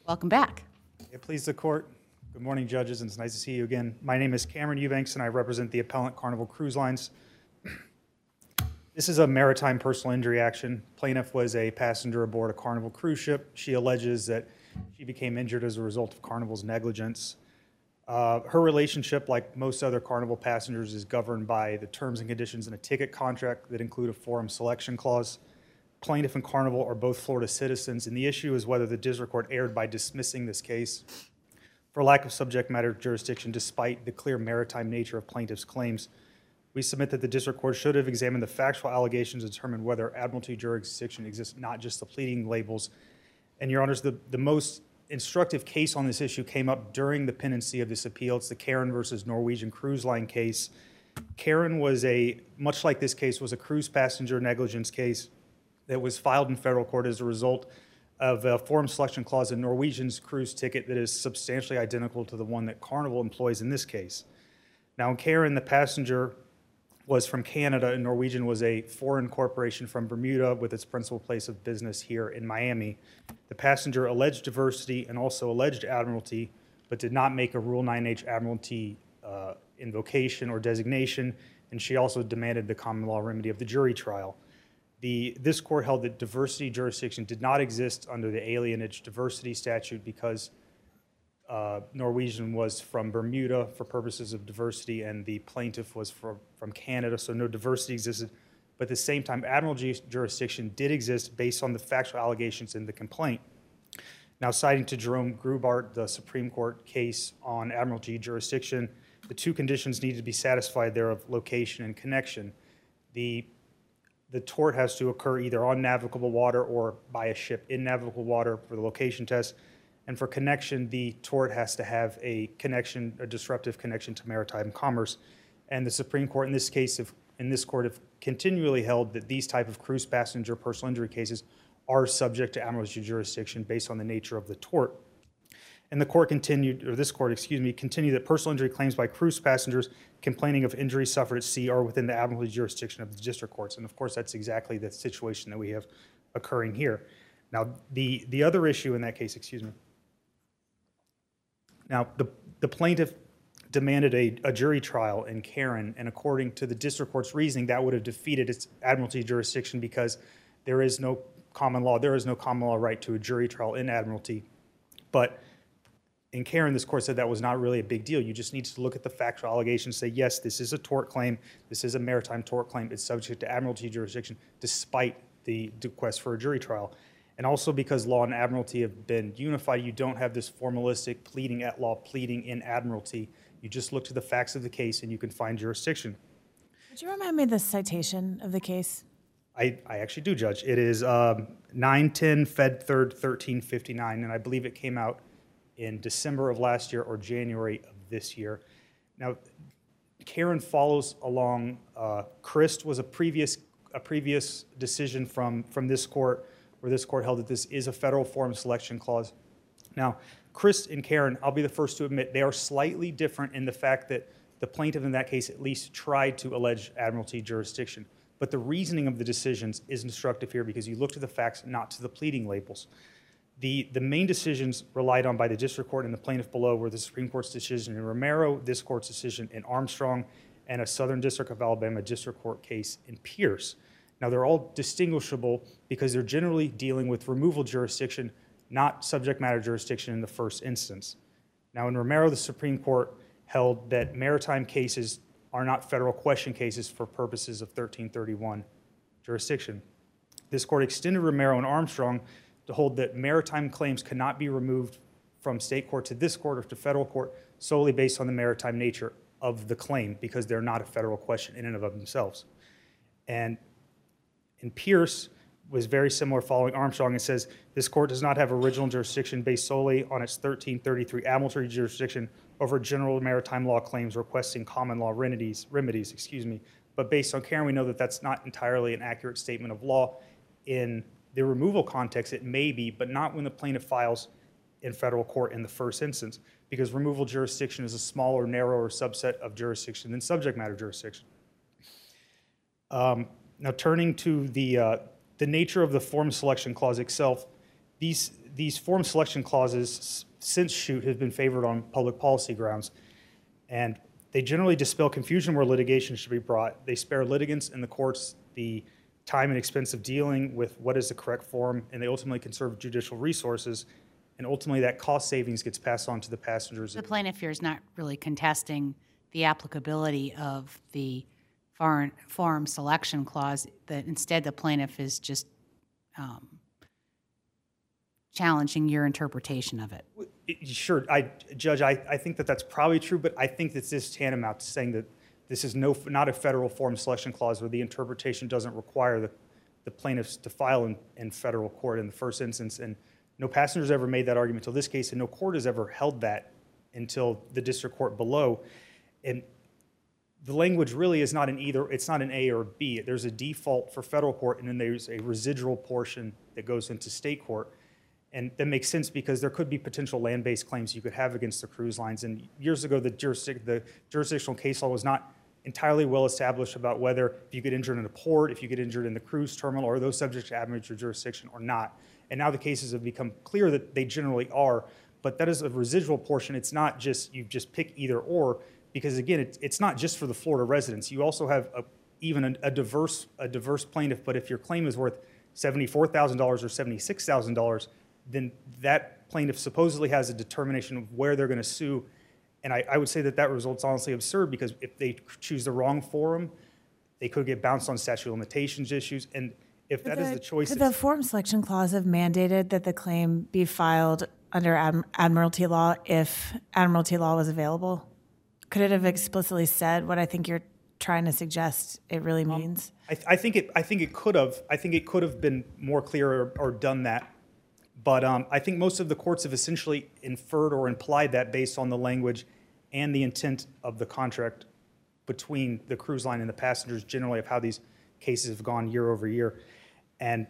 Welcome back. It please the court. Good morning, judges, and it's nice to see you again. My name is Cameron Eubanks, and I represent the appellant Carnival Cruise Lines. This is a maritime personal injury action. Plaintiff was a passenger aboard a Carnival cruise ship. She alleges that she became injured as a result of Carnival's negligence. Her relationship, like most other Carnival passengers, is governed by the terms and conditions in a ticket contract that include a forum selection clause. Plaintiff and Carnival are both Florida citizens, and the issue is whether the district court erred by dismissing this case for lack of subject matter jurisdiction despite the clear maritime nature of plaintiff's claims. We submit that the district court should have examined the factual allegations and determined whether admiralty jurisdiction exists, not just the pleading labels. And Your Honors, the most instructive case on this issue came up during the pendency of this appeal. It's the Karen versus Norwegian Cruise Line case. Karen was much like this case, was a cruise passenger negligence case that was filed in federal court as a result of a forum selection clause in Norwegian's cruise ticket that is substantially identical to the one that Carnival employs in this case. Now in Karen, the passenger was from Canada and Norwegian was a foreign corporation from Bermuda with its principal place of business here in Miami. The passenger alleged diversity and also alleged admiralty, but did not make a Rule 9H admiralty invocation or designation, and she also demanded the common law remedy of the jury trial. This court held that diversity jurisdiction did not exist under the alienage diversity statute because Norwegian was from Bermuda for purposes of diversity and the plaintiff was from Canada, so no diversity existed. But at the same time, admiralty jurisdiction did exist based on the factual allegations in the complaint. Now, citing to Jerome Grubart, the Supreme Court case on admiralty jurisdiction, the two conditions needed to be satisfied there of location and connection. The tort has to occur either on navigable water or by a ship in navigable water for the location test. And for connection, the tort has to have a connection, a disruptive connection to maritime commerce. And the Supreme Court in this case, in this court, have continually held that these type of cruise passenger personal injury cases are subject to admiralty jurisdiction based on the nature of the tort. And the court continued, or this court, excuse me, continued that personal injury claims by cruise passengers complaining of injuries suffered at sea are within the admiralty jurisdiction of the district courts. And of course, that's exactly the situation that we have occurring here. Now, the other issue in that case, excuse me. Now, the plaintiff demanded a jury trial in Karen, and according to the district court's reasoning, that would have defeated its admiralty jurisdiction because there is no common law right to a jury trial in admiralty. But in Karen, this court said that was not really a big deal. You just need to look at the factual allegations, say, yes, this is a tort claim, this is a maritime tort claim, it's subject to admiralty jurisdiction despite the request for a jury trial. And also because law and admiralty have been unified, you don't have this formalistic pleading at law, pleading in admiralty. You just look to the facts of the case and you can find jurisdiction. Could you remind me the citation of the case? I actually do, Judge. It is 910 Fed 3rd 1359, and I believe it came out in December of last year or January of this year. Now, Karen follows along. Christ was a previous decision from this court, where this court held that this is a federal forum selection clause. Now, Christ and Karen, I'll be the first to admit, they are slightly different in the fact that the plaintiff in that case at least tried to allege admiralty jurisdiction. But the reasoning of the decisions is instructive here because you look to the facts, not to the pleading labels. The main decisions relied on by the district court and the plaintiff below were the Supreme Court's decision in Romero, this court's decision in Armstrong, and a Southern District of Alabama district court case in Pierce. Now, they're all distinguishable because they're generally dealing with removal jurisdiction, not subject matter jurisdiction in the first instance. Now, in Romero, the Supreme Court held that maritime cases are not federal question cases for purposes of 1331 jurisdiction. This court extended Romero and Armstrong to hold that maritime claims cannot be removed from state court to this court or to federal court solely based on the maritime nature of the claim because they're not a federal question in and of themselves. And in Pierce was very similar following Armstrong. It says, this court does not have original jurisdiction based solely on its 1333 admiralty jurisdiction over general maritime law claims requesting common law remedies, but based on Karen, we know that that's not entirely an accurate statement of law. In the removal context, it may be, but not when the plaintiff files in federal court in the first instance, because removal jurisdiction is a smaller, narrower subset of jurisdiction than subject matter jurisdiction. Now, turning to the nature of the forum selection clause itself, these form selection clauses since Shute have been favored on public policy grounds, and they generally dispel confusion where litigation should be brought. They spare litigants in the courts the time and expense of dealing with what is the correct form, and they ultimately conserve judicial resources, and ultimately that cost savings gets passed on to the passengers. The plaintiff here is not really contesting the applicability of the forum selection clause. That instead the plaintiff is just challenging your interpretation of it. Sure, Judge, I think that that's probably true, but I think that this is tantamount to saying that this is not a federal forum selection clause where the interpretation doesn't require the plaintiffs to file in federal court in the first instance. And no passengers ever made that argument until this case, and no court has ever held that until the district court below. And the language really is not it's not an A or B. There's a default for federal court, and then there's a residual portion that goes into state court. And that makes sense because there could be potential land-based claims you could have against the cruise lines. And years ago, the jurisdictional case law was not entirely well established about whether if you get injured in a port, if you get injured in the cruise terminal, are those subject to admiralty jurisdiction or not. And now the cases have become clear that they generally are. But that is a residual portion. It's not just you just pick either or, because again, it's not just for the Florida residents. You also have even a diverse plaintiff. But if your claim is worth $74,000 or $76,000, then that plaintiff supposedly has a determination of where they're going to sue. And I would say that result's honestly absurd, because if they choose the wrong forum, they could get bounced on statute of limitations issues. And if that is the choice... Could the forum selection clause have mandated that the claim be filed under admiralty law if admiralty law was available? Could it have explicitly said what I think you're trying to suggest it really means? I think it could have. I think it could have been more clear or done that. But I think most of the courts have essentially inferred or implied that based on the language and the intent of the contract between the cruise line and the passengers, generally, of how these cases have gone year over year. And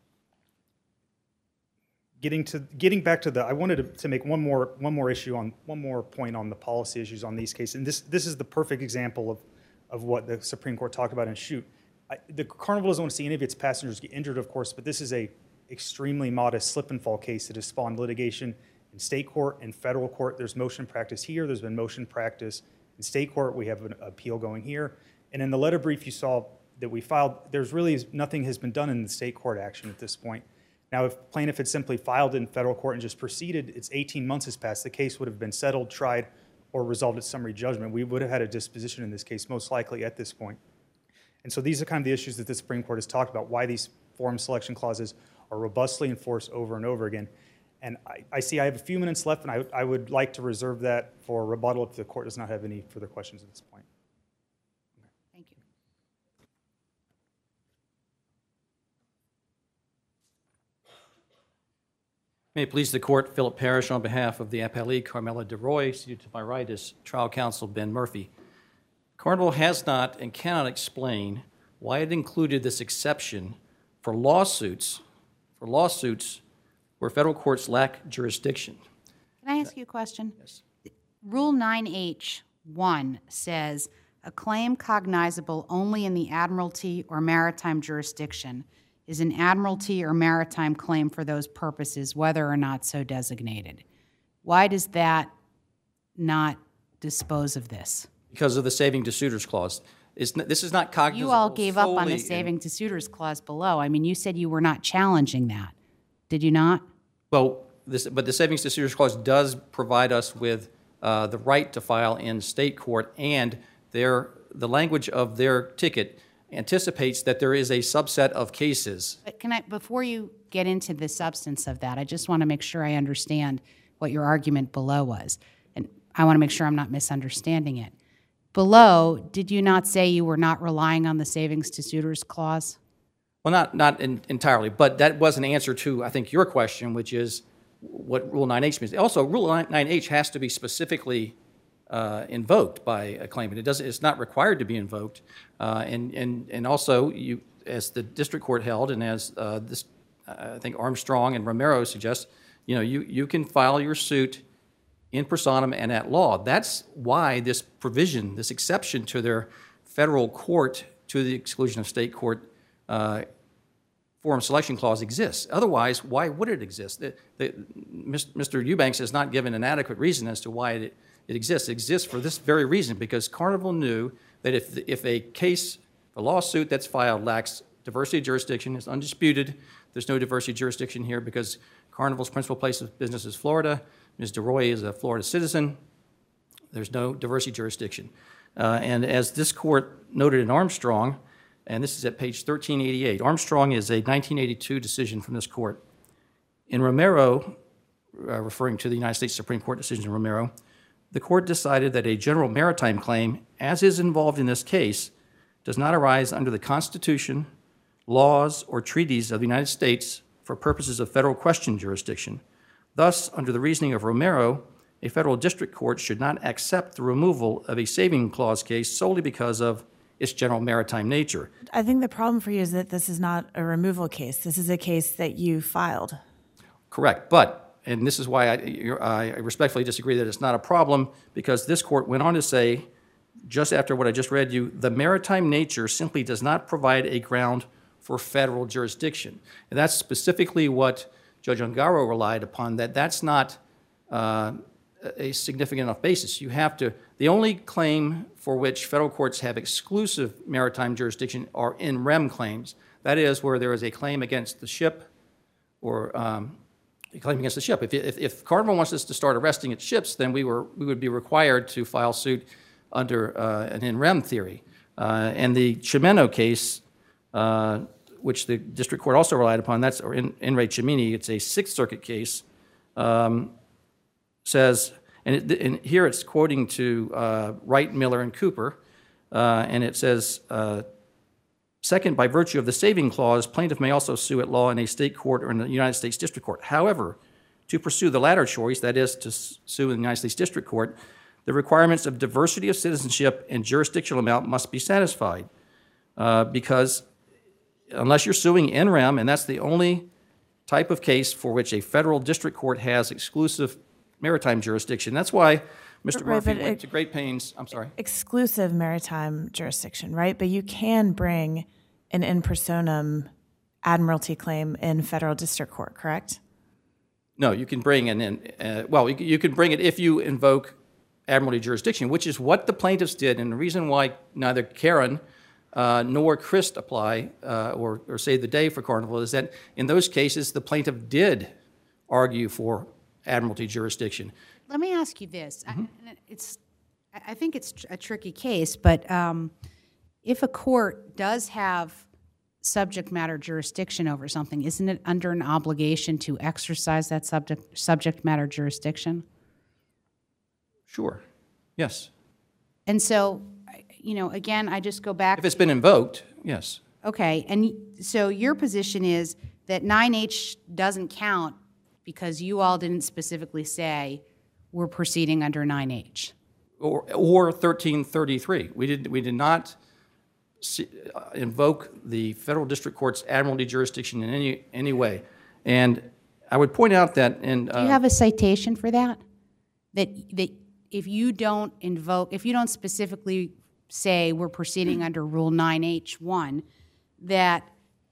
getting back to I wanted to make one more point on the policy issues on these cases. And this is the perfect example of what the Supreme Court talked about in Shute. The Carnival doesn't want to see any of its passengers get injured, of course, but this is a extremely modest slip and fall case that has spawned litigation in state court and federal court. There's motion practice here. There's been motion practice in state court. We have an appeal going here. And in the letter brief you saw that we filed, there's really nothing has been done in the state court action at this point. Now, if plaintiff had simply filed in federal court and just proceeded, it's 18 months has passed. The case would have been settled, tried, or resolved at summary judgment. We would have had a disposition in this case, most likely at this point. And so these are kind of the issues that the Supreme Court has talked about, why these forum selection clauses are robustly enforced over and over again. And I see I have a few minutes left, and I would like to reserve that for rebuttal if the court does not have any further questions at this point. Thank you. May it please the court, Philip Parrish on behalf of the appellee, Carmela DeRoy. Seated to my right is trial counsel Ben Murphy. Carnival has not and cannot explain why it included this exception for lawsuits where federal courts lack jurisdiction. Can I ask you a question? Yes. Rule 9H1 says a claim cognizable only in the admiralty or maritime jurisdiction is an admiralty or maritime claim for those purposes, whether or not so designated. Why does that not dispose of this? Because of the saving to suitors clause. This is not cognizable. You all gave up on the solely saving to suitors clause below. I mean, you said you were not challenging that. Did you not? Well, but the savings to suitors clause does provide us with the right to file in state court, and the language of their ticket anticipates that there is a subset of cases. But before you get into the substance of that, I just want to make sure I understand what your argument below was. And I want to make sure I'm not misunderstanding it. Below, did you not say you were not relying on the savings to suitors clause? Well, not entirely, but that was an answer to, I think, your question, which is what Rule 9H means. Also, Rule 9H has to be specifically invoked by a claimant. It's not required to be invoked. And also, as the district court held, and as I think Armstrong and Romero suggest, you can file your suit in personam and at law. That's why this provision, this exception to their federal court to the exclusion of state court forum selection clause exists. Otherwise, why would it exist? Mr. Eubanks has not given an adequate reason as to why it exists. It exists for this very reason, because Carnival knew that if a lawsuit that's filed lacks diversity of jurisdiction, it's undisputed, there's no diversity of jurisdiction here because Carnival's principal place of business is Florida. Ms. DeRoy is a Florida citizen. There's no diversity of jurisdiction. And as this court noted in Armstrong, and this is at page 1388, Armstrong is a 1982 decision from this court. In Romero, referring to the United States Supreme Court decision in Romero, the court decided that a general maritime claim, as is involved in this case, does not arise under the Constitution, laws, or treaties of the United States for purposes of federal question jurisdiction. Thus, under the reasoning of Romero, a federal district court should not accept the removal of a saving clause case solely because of its general maritime nature. I think the problem for you is that this is not a removal case. This is a case that you filed. Correct, and this is why I respectfully disagree that it's not a problem, because this court went on to say, just after what I just read you, the maritime nature simply does not provide a ground for federal jurisdiction. And that's specifically what Judge Ungaro relied upon, that's not a significant enough basis. You have to, the only claim for which federal courts have exclusive maritime jurisdiction are in rem claims. That is where there is a claim against the ship or a claim against the ship. If Carnival wants us to start arresting its ships, then we would be required to file suit under an in rem theory. And the Chimeno case, which the district court also relied upon, that's or in re Chimini, it's a Sixth Circuit case, says, and here it's quoting to Wright, Miller, and Cooper, and it says, second, by virtue of the saving clause, plaintiff may also sue at law in a state court or in the United States District Court. However, to pursue the latter choice, that is, to sue in the United States District Court, the requirements of diversity of citizenship and jurisdictional amount must be satisfied, because unless you're suing in rem, and that's the only type of case for which a federal district court has exclusive maritime jurisdiction. That's why Mr. Murphy went to great pains. I'm sorry. Exclusive maritime jurisdiction, right? But you can bring an in personam admiralty claim in federal district court, correct? No, you can bring an in. You can bring it if you invoke admiralty jurisdiction, which is what the plaintiffs did, and the reason why neither Karen nor Christ apply or save the day for Carnival is that in those cases the plaintiff did argue for admiralty jurisdiction. Let me ask you this. I think it's a tricky case, but if a court does have subject matter jurisdiction over something, isn't it under an obligation to exercise that subject matter jurisdiction? Sure. Yes. And so, again, I just go back. If it's been invoked, yes. Okay, and so your position is that 9H doesn't count because you all didn't specifically say we're proceeding under 9H. Or 1333. We did not invoke the federal district court's admiralty jurisdiction in any way. And I would point out that in do you have a citation for that? That if you don't specifically say we're proceeding under Rule 9H1, that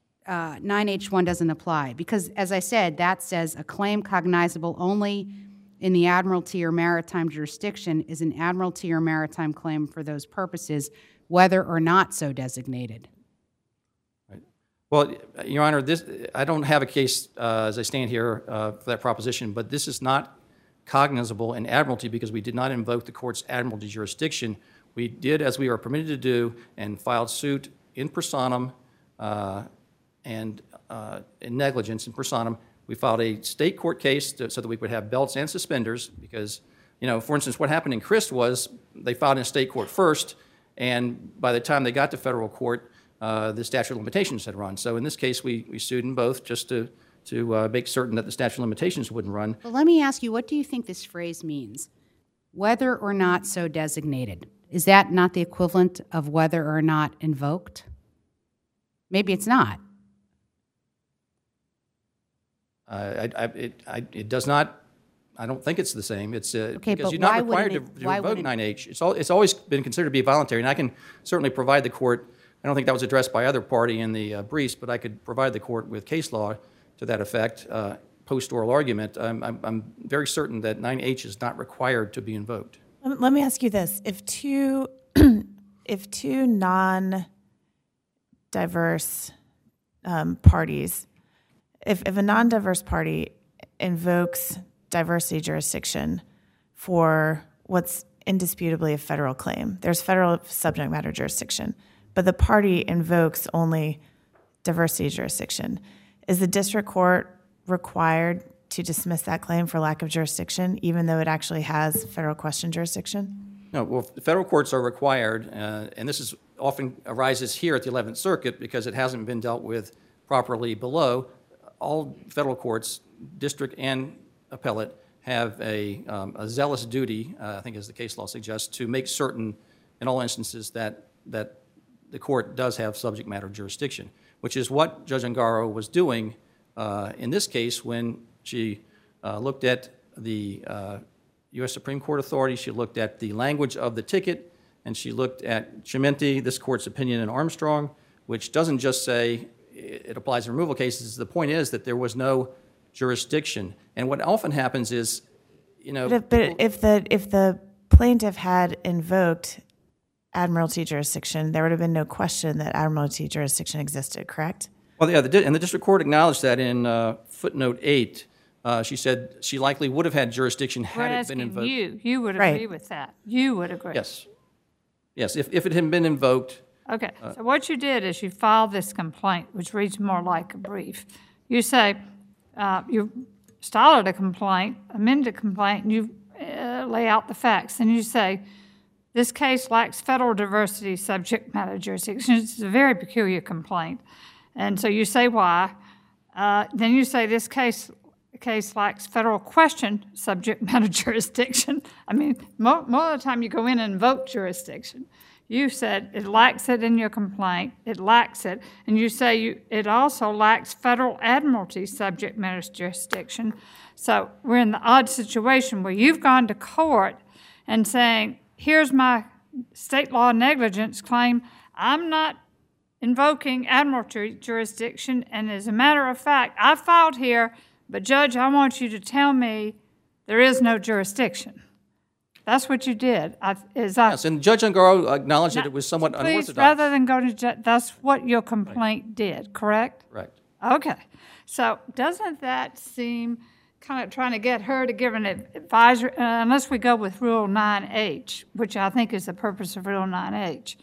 9H1 doesn't apply. Because, as I said, that says a claim cognizable only in the admiralty or maritime jurisdiction is an admiralty or maritime claim for those purposes, whether or not so designated. Right. Well, Your Honor, I don't have a case as I stand here for that proposition, but this is not cognizable in admiralty because we did not invoke the court's admiralty jurisdiction. We did as we are permitted to do and filed suit in personam and in negligence in personam. We filed a state court case so that we would have belts and suspenders because, for instance, what happened in Christ was they filed in state court first, and by the time they got to federal court, the statute of limitations had run. So in this case, we sued in both just to make certain that the statute of limitations wouldn't run. Well, let me ask you, what do you think this phrase means? Whether or not so designated. Is that not the equivalent of whether or not invoked? Maybe it's not. It does not. I don't think it's the same. It's okay, because but you're not why required to invoke 9H. It's always been considered to be voluntary, and I can certainly provide the court I don't think that was addressed by either party in the briefs, but I could provide the court with case law to that effect, post-oral argument. I'm very certain that 9H is not required to be invoked. Let me ask you this. If two non-diverse parties, if a non-diverse party invokes diversity jurisdiction for what's indisputably a federal claim, there's federal subject matter jurisdiction, but the party invokes only diversity jurisdiction, is the district court required to dismiss that claim for lack of jurisdiction, even though it actually has federal question jurisdiction? No, well, the federal courts are required, and this is often arises here at the 11th Circuit because it hasn't been dealt with properly below. All federal courts, district and appellate, have a zealous duty, I think as the case law suggests, to make certain in all instances that the court does have subject matter jurisdiction, which is what Judge Ungaro was doing in this case when she looked at the U.S. Supreme Court authority, she looked at the language of the ticket, and she looked at Chimenti, this court's opinion in Armstrong, which doesn't just say it applies in removal cases. The point is that there was no jurisdiction. And what often happens is, But if the plaintiff had invoked admiralty jurisdiction, there would have been no question that admiralty jurisdiction existed, correct? Well, yeah, and the district court acknowledged that in footnote 8. She said she likely would have had jurisdiction had it been invoked. You would agree with that. You would agree. Yes. Yes, if it had been invoked. Okay, so what you did is you filed this complaint, which reads more like a brief. You say, you started a complaint, amended a complaint, and you lay out the facts. And you say, this case lacks federal diversity subject matter jurisdiction. It's a very peculiar complaint. And so you say why. Then you say this case lacks federal question subject matter jurisdiction. I mean, more of the time you go in and invoke jurisdiction. You said it lacks it in your complaint. It lacks it. And you say it also lacks federal admiralty subject matter jurisdiction. So we're in the odd situation where you've gone to court and saying, here's my state law negligence claim. I'm not invoking admiralty jurisdiction. And as a matter of fact, I filed here, but Judge, I want you to tell me there is no jurisdiction. That's what you did. Yes, and Judge Ungaro acknowledged that it was somewhat unorthodox. Please, rather than go to judge, that's what your complaint did, correct? Right. Okay. So doesn't that seem kind of trying to get her to give an advisory, unless we go with Rule 9H, which I think is the purpose of Rule 9H.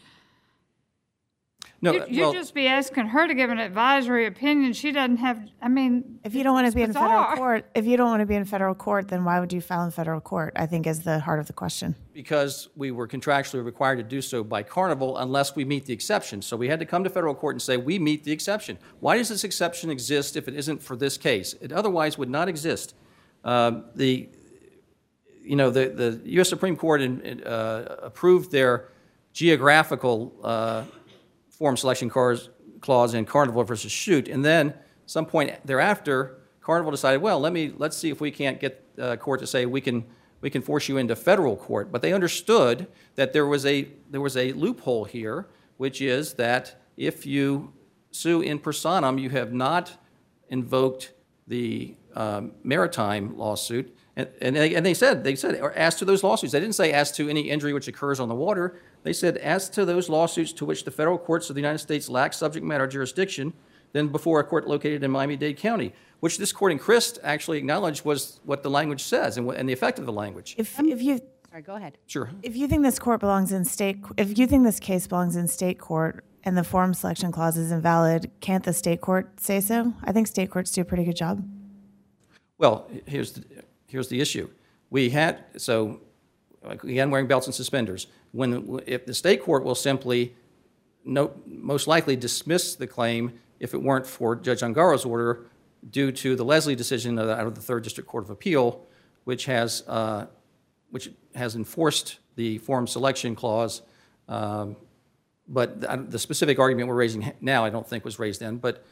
No, You'd just be asking her to give an advisory opinion. She doesn't have, I mean, if you don't want to be in bizarre. federal court, then why would you file in federal court? I think is the heart of the question. Because we were contractually required to do so by Carnival unless we meet the exception. So we had to come to federal court and say, we meet the exception. Why does this exception exist if it isn't for this case? It otherwise would not exist. The U.S. Supreme Court approved their geographical form selection clause in Carnival versus Shute, and then some point thereafter, Carnival decided, well, let's see if we can't get court to say we can force you into federal court. But they understood that there was a loophole here, which is that if you sue in personam, you have not invoked the maritime lawsuit. And they said, or as to those lawsuits, they didn't say as to any injury which occurs on the water. They said as to those lawsuits to which the federal courts of the United States lack subject matter jurisdiction, then before a court located in Miami-Dade County, which this court in Christ actually acknowledged was what the language says and the effect of the language. Sorry, go ahead. Sure. If you think this case belongs in state court and the forum selection clause is invalid, can't the state court say so? I think state courts do a pretty good job. Well, here's the issue. Again, wearing belts and suspenders. If the state court will simply most likely dismiss the claim if it weren't for Judge Ungaro's order due to the Leslie decision out of the Third District Court of Appeal, which has enforced the forum selection clause. But the specific argument we're raising now, I don't think was raised then. But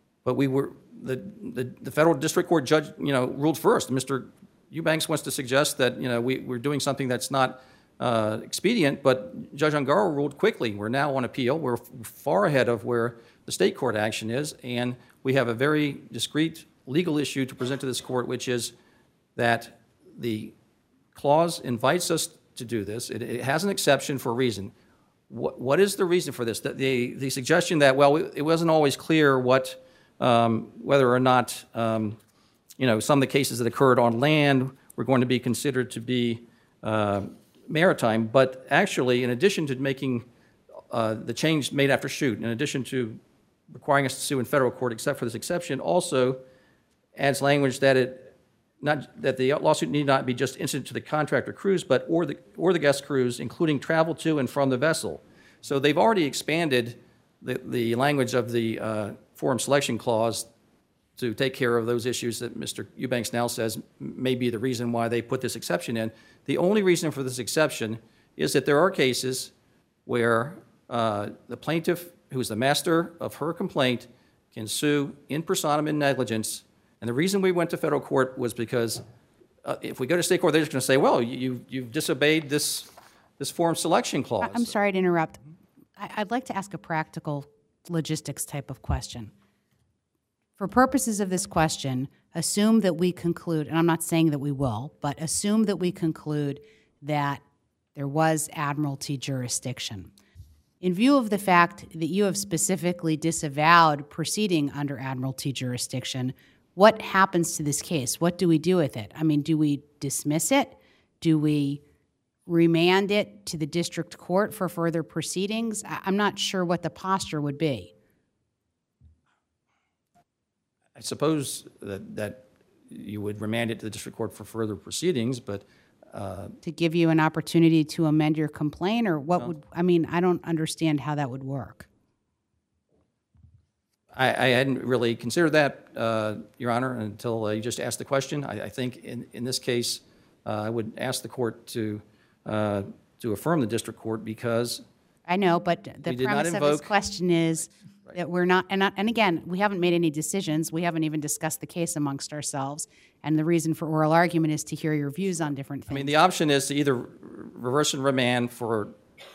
the federal district court judge, ruled first. Mr. Eubanks wants to suggest that we're doing something that's not expedient, but Judge Ungaro ruled quickly. We're now on appeal. We're far ahead of where the state court action is, and we have a very discrete legal issue to present to this court, which is that the clause invites us to do this. It has an exception for a reason. What is the reason for this? The suggestion that, well, it wasn't always clear what, whether or not, some of the cases that occurred on land were going to be considered to be maritime, but actually, in addition to making the change made after shoot, in addition to requiring us to sue in federal court except for this exception, also adds language that that the lawsuit need not be just incident to the contractor cruise, but or the guest cruise, including travel to and from the vessel. So they've already expanded the language of the forum selection clause to take care of those issues that Mr. Eubanks now says may be the reason why they put this exception in. The only reason for this exception is that there are cases where the plaintiff, who is the master of her complaint, can sue in personam in negligence. And the reason we went to federal court was because if we go to state court, they're just going to say, well, you've disobeyed this forum selection clause. I'm sorry to interrupt. I'd like to ask a practical logistics type of question. For purposes of this question, assume that we conclude, and I'm not saying that we will, but assume that we conclude that there was admiralty jurisdiction. In view of the fact that you have specifically disavowed proceeding under admiralty jurisdiction, what happens to this case? What do we do with it? I mean, do we dismiss it? Do we remand it to the district court for further proceedings? I'm not sure what the posture would be. I suppose that you would remand it to the district court for further proceedings, but to give you an opportunity to amend your complaint, or what would, I mean, I don't understand how that would work. I hadn't really considered that, Your Honor, until you just asked the question. I think in this case, I would ask the court to affirm the district court because I know, but the premise of this question is that we're not, and again, we haven't made any decisions. We haven't even discussed the case amongst ourselves. And the reason for oral argument is to hear your views on different things. I mean, the option is to either reverse and remand for,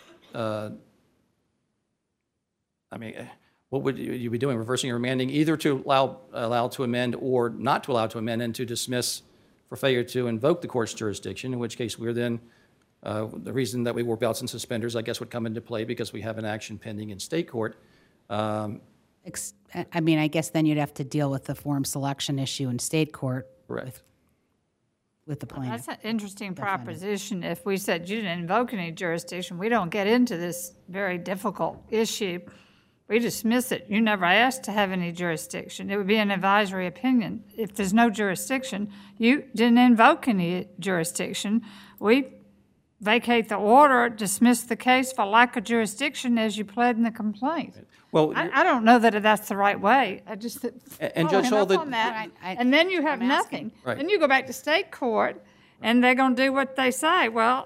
what would you be doing? Reversing or remanding, either to allow to amend or not to allow to amend, and to dismiss for failure to invoke the court's jurisdiction, in which case we're then, the reason that we wore belts and suspenders, I guess, would come into play because we have an action pending in state court. I mean, I guess then you'd have to deal with the forum selection issue in state court. Correct. With the plaintiff. That's an interesting proposition. If we said you didn't invoke any jurisdiction, we don't get into this very difficult issue. We dismiss it. You never asked to have any jurisdiction. It would be an advisory opinion. If there's no jurisdiction, you didn't invoke any jurisdiction. We vacate the order, dismiss the case for lack of jurisdiction as you pled in the complaint. Well, I don't know that that's the right way. I just and Judge Hall, on that, and then you have nothing. Right. Then you go back to state court, and they're going to do what they say. Well,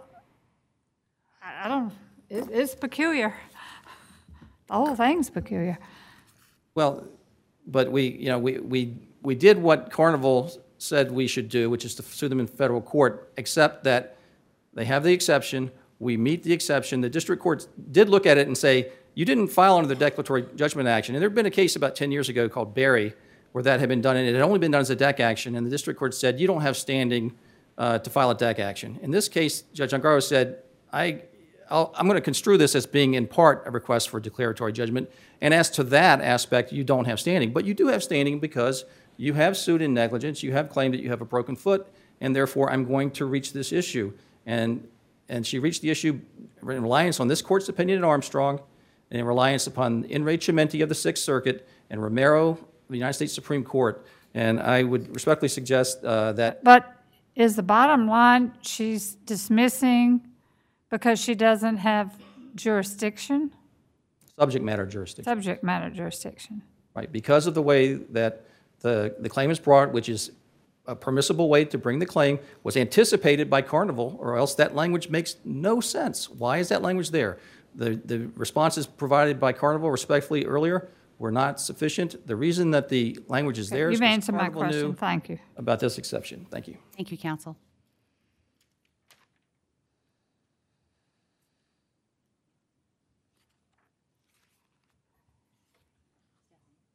I don't. It's peculiar. The whole thing's peculiar. well, but we did what Carnival said we should do, which is to sue them in federal court, except that they have the exception. We meet the exception. The district courts did look at it and say, you didn't file under the declaratory judgment action. And there had been a case about 10 years ago called Berry where that had been done, and it had only been done as a DEC action, and the district court said, you don't have standing to file a DEC action. In this case, Judge Ungaro said, I'm going to construe this as being in part a request for declaratory judgment, and as to that aspect, you don't have standing. But you do have standing because you have sued in negligence, you have claimed that you have a broken foot, and therefore I'm going to reach this issue. And she reached the issue in reliance on this court's opinion in Armstrong, and in reliance upon In re Chimenti of the Sixth Circuit and Romero of the United States Supreme Court. And I would respectfully suggest that... But is the bottom line she's dismissing because she doesn't have jurisdiction? Subject matter jurisdiction. Subject matter jurisdiction. Right, because of the way that the claim is brought, which is a permissible way to bring the claim, was anticipated by Carnival, or else that language makes no sense. Why is that language there? The responses provided by Carnival, respectfully, earlier were not sufficient. The reason that the language is there is You've because answered my Carnival question. knew Thank you. about this exception. Thank you. Thank you, counsel.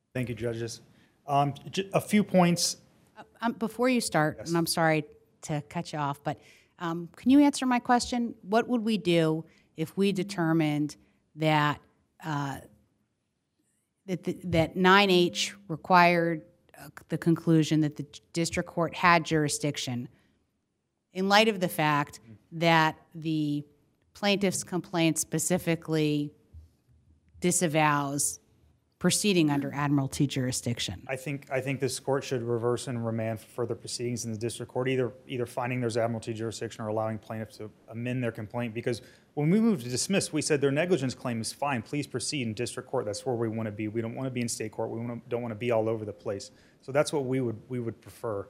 Thank you, judges. A few points. Before you start, and I'm sorry to cut you off, but can you answer my question? What would we do if we determined that that 9H required the conclusion that the district court had jurisdiction in light of the fact that the plaintiff's complaint specifically disavows proceeding under admiralty jurisdiction? I think this court should reverse and remand for further proceedings in the district court, either finding there's admiralty jurisdiction or allowing plaintiffs to amend their complaint. Because when we moved to dismiss, we said their negligence claim is fine. Please proceed in district court. That's where we want to be. We don't want to be in state court. We don't want to be all over the place. So that's what we would prefer.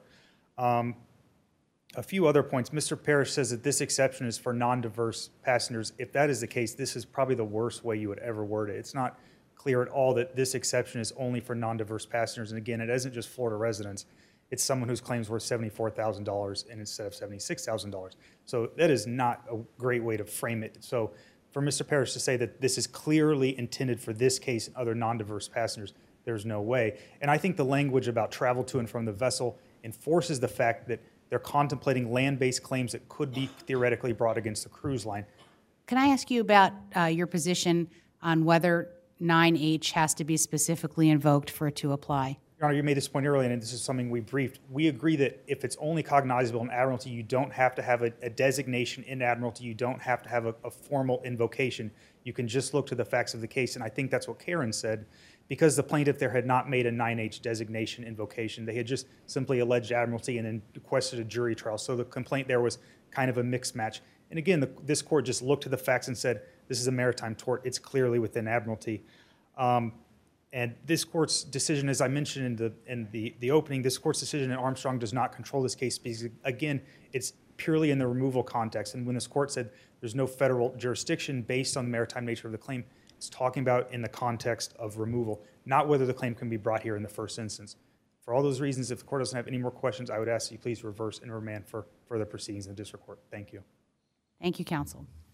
A few other points. Mr. Parrish says that this exception is for non-diverse passengers. If that is the case, this is probably the worst way you would ever word it. It's not clear at all that this exception is only for non-diverse passengers. And again, it isn't just Florida residents. It's someone whose claims were $74,000 and instead of $76,000. So that is not a great way to frame it. So for Mr. Parrish to say that this is clearly intended for this case and other non-diverse passengers, there's no way. And I think the language about travel to and from the vessel enforces the fact that they're contemplating land-based claims that could be theoretically brought against the cruise line. Can I ask you about your position on whether 9H has to be specifically invoked for it to apply? Your Honor, you made this point earlier, and this is something we briefed. We agree that if it's only cognizable in admiralty, you don't have to have a designation in admiralty. You don't have to have a formal invocation. You can just look to the facts of the case, and I think that's what Karen said. Because the plaintiff there had not made a 9H designation invocation. They had just simply alleged admiralty and then requested a jury trial. So the complaint there was kind of a mixed match. And again, this court just looked to the facts and said, this is a maritime tort. It's clearly within admiralty. And this court's decision, as I mentioned in the opening, this court's decision in Armstrong does not control this case because, again, it's purely in the removal context. And when this court said there's no federal jurisdiction based on the maritime nature of the claim, it's talking about in the context of removal, not whether the claim can be brought here in the first instance. For all those reasons, if the court doesn't have any more questions, I would ask that you please reverse and remand for further proceedings in the district court. Thank you. Thank you, counsel.